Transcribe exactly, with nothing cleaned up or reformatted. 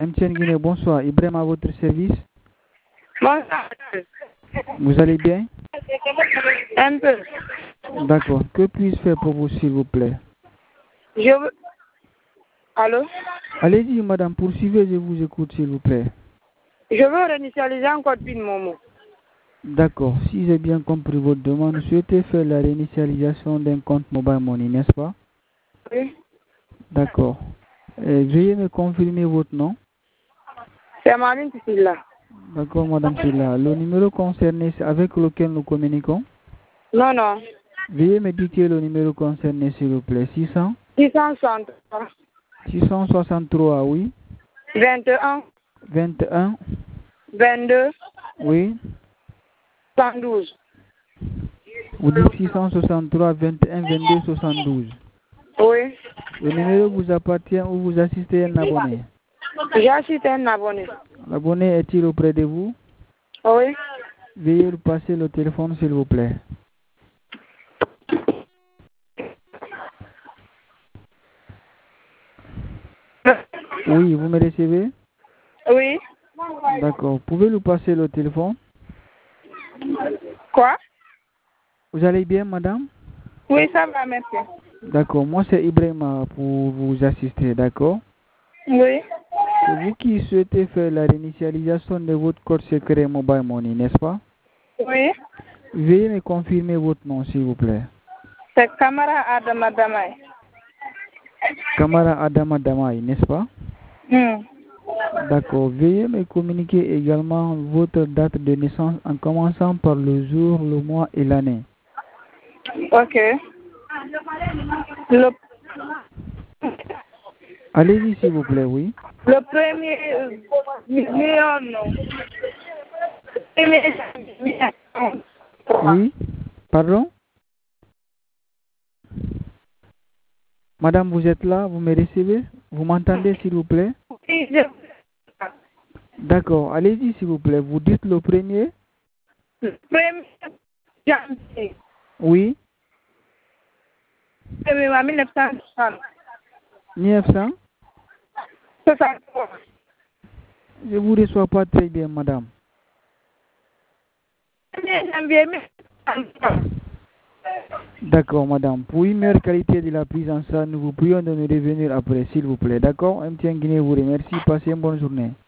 M T N Guinée, bonsoir. Ibrahim à votre service. Bonsoir. Vous allez bien? Un peu. D'accord. Que puis-je faire pour vous, s'il vous plaît? Je veux... Allô? Allez-y, madame, poursuivez, je vous écoute, s'il vous plaît. Je veux réinitialiser encore PIN Momo. D'accord. Si j'ai bien compris votre demande, vous souhaitez faire la réinitialisation d'un compte Mobile Money, n'est-ce pas? Oui. D'accord. Euh, veuillez me confirmer votre nom. C'est Marine Tisila. D'accord, madame Silla. Le numéro concerné, c'est avec lequel nous communiquons? Non, non. Veuillez me dicter le numéro concerné, s'il vous plaît. six cents six cent soixante-trois. six cent soixante-trois, oui. vingt et un. vingt et un. vingt-deux. Oui. cent douze. Vous dites six cent soixante-trois, vingt et un, vingt-deux, soixante-douze. Oui. Le numéro vous appartient ou vous assistez à un abonné? J'ai assisté un abonné. L'abonné est-il auprès de vous? Oui. Veuillez lui passer le téléphone, s'il vous plaît. Oui, vous me recevez? Oui. D'accord. Pouvez lui passer le téléphone? Quoi? Vous allez bien, madame? Oui, ça va, merci. D'accord. Moi, c'est Ibrahima pour vous assister, d'accord? Oui. C'est vous qui souhaitez faire la réinitialisation de votre code secret Mobile Money, n'est-ce pas? Oui. Veuillez me confirmer votre nom, s'il vous plaît. C'est Kamara Adama Damay. Kamara Adama Damay, n'est-ce pas? Hmm. D'accord. Veuillez me communiquer également votre date de naissance en commençant par le jour, le mois et l'année. Ok. Le, Allez-y, s'il vous plaît, oui. le premier euh, million, non. Le premier million. Oui. Pardon? Madame, vous êtes là? Vous me recevez? Vous m'entendez, s'il vous plaît? Oui, je... D'accord. Allez-y, s'il vous plaît. Vous dites le premier? Le premier janvier. Oui. mille neuf cent soixante. neuf cents? soixante-trois. Je ne vous reçois pas très bien, madame. premier janvier mille neuf cent soixante. D'accord, madame. Pour une meilleure qualité de la prise en charge, nous vous prions de nous revenir après, s'il vous plaît. D'accord? M T N Guinée vous remercie. Passez une bonne journée.